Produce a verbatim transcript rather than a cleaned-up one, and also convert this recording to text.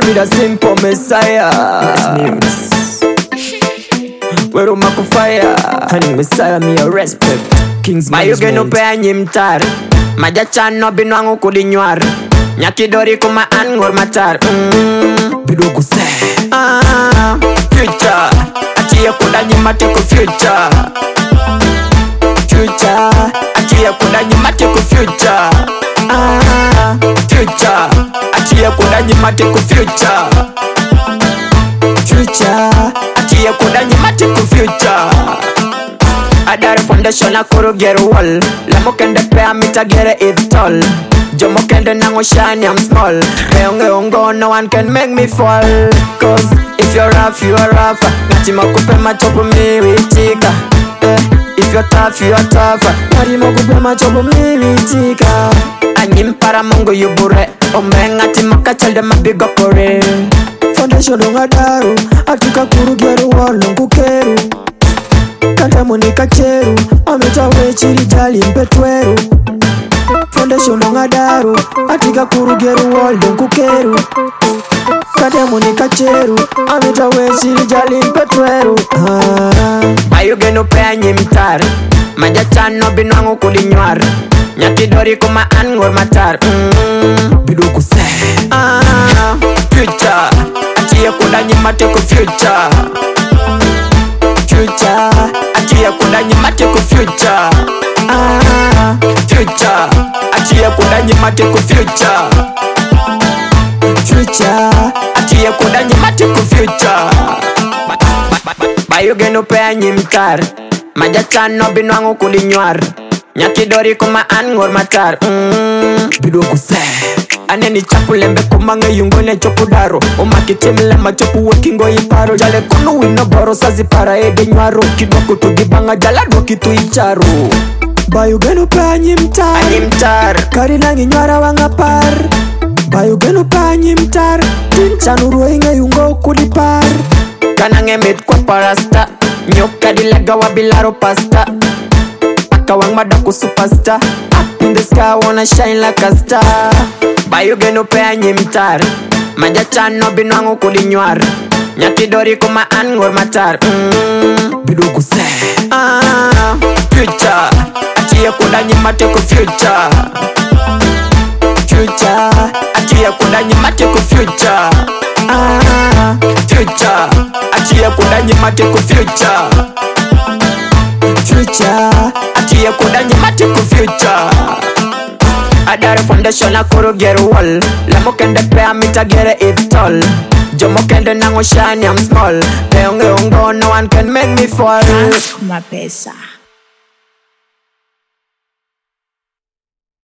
be the simple messiah. Where am I go fire? Honey messiah me a respect. Kings management. Mayo geno pe anyimtar. Maja chan no binwangu kudinyar. Nyakidori kuma angor matar. Mm. Bido ko se. Ah, future. Achia kuda nyimate ko future. Future. Achia kuda nyimate ko future. Ah, future. Achia kuda nyimate ko future. Future. Achia kuda nyimate ko future. Adare foundation a kuru get wall. Lamo kende pe amita get it tall. Jomo kende nango shiny I'm small. Meonge ongo no one can make me fall. Cause if you're rough you are rough. Nati makupe machopo miwitika. eh, If you're tough you are tough. Nati makupe machopo miwitika. Anyim para mongo yubure. Omenga timaka chalde mabiga pore. Foundation donga daru. Atika kuru get wall nkukeru. Kanta monika cheru, ameta wechiri jali mpetweru. Foundation ngadaru, atika kurugeru waldo kukeru. Kanta monika cheru, ameta wechiri jali mpetweru. Ah. Ayo geno pe anyimtar, maja chano binwangu kudinyar. Nyakidori kuma angor matar. Mm. Bido ko se. Ah, future, achia kuda nyimate ko future. Future, achia kuda nyimate ko future. Ah, future, achia kuda nyimate ko future. Future, achia kuda nyimate ko future. Bayo geno pe anyimtar, maja chano binwangu kudinyar. Nyakidori kuma angor matar. Mm. Bido ko se. Aneni chapulembe kumanga yungone chopudaro. Umakitimle machopu wakingo iparo. Jale kunu wino boro sazi para ede nyaro. Kidoko tugibanga jala doki tu icharo. Bayo geno pe anyimtar Anyimtar Kari nangi nyara wanga par. Bayo geno pe anyimtar Tinchanuru inga yungo kulipar. Kanange met kwa parasta. Nyoka dilega wabilaro pasta. Kawang madaku superstar. Up in the sky wanna shine like a star. Bayo geno pe anyimtar, maja chano binwangu kudinyar. Nyakidori kuma angor matar. Mm. Bido ko se. Ah, future, achia kuda nyimate ko future. Future, achia kuda nyimate ko future. Ah, future, achia kuda nyimate ko future. Future, achia kuda nyimate ko future. Adare foundation a kuru get wall. Lamo kende pe amita get it tall. Jomo kende nango shiny I'm small. Meonge ongo no one can make me fall. Kuma pesa.